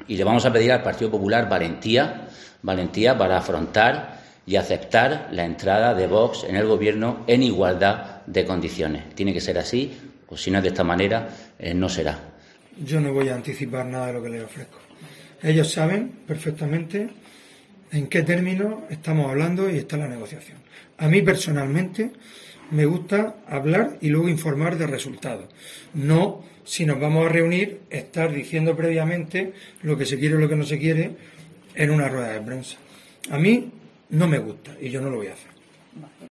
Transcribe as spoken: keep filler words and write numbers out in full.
Y le vamos a pedir al Partido Popular valentía, valentía para afrontar y aceptar la entrada de Vox en el Gobierno en igualdad de condiciones. Tiene que ser así, pues si no es de esta manera, eh, no será. Yo no voy a anticipar nada de lo que les ofrezco. Ellos saben perfectamente en qué términos estamos hablando y está la negociación. A mí personalmente me gusta hablar y luego informar de resultados. No, si nos vamos a reunir, estar diciendo previamente lo que se quiere o lo que no se quiere en una rueda de prensa. A mí no me gusta y yo no lo voy a hacer.